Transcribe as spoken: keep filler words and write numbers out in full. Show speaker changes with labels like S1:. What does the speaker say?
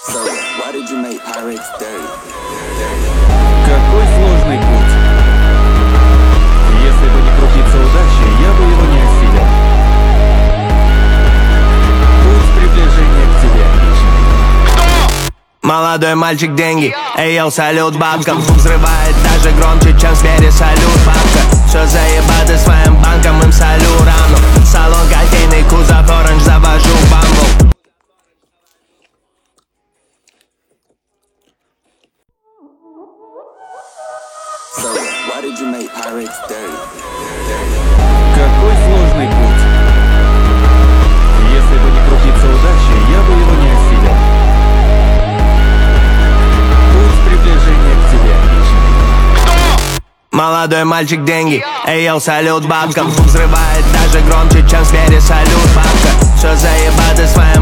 S1: Какой сложный путь. Если бы не крупица удачи, я бы его не осилил. Путь приближения к тебе.
S2: Молодой мальчик, деньги, эй, йоу, салют бабкам. Звук взрывает даже громче, чем звери, салют бабка. Все заебаты своим банком, им солю рану. Салон кофейный, кузов оранж, завожу бамбл.
S1: Какой сложный путь. Если бы не крупица удачи, я бы его не осилил. Путь приближения к тебе.
S2: Молодой мальчик, деньги, эй, йоу, салют бабкам. Звук взрывает даже громче, чем звери, салют бабка. Все заебаты своим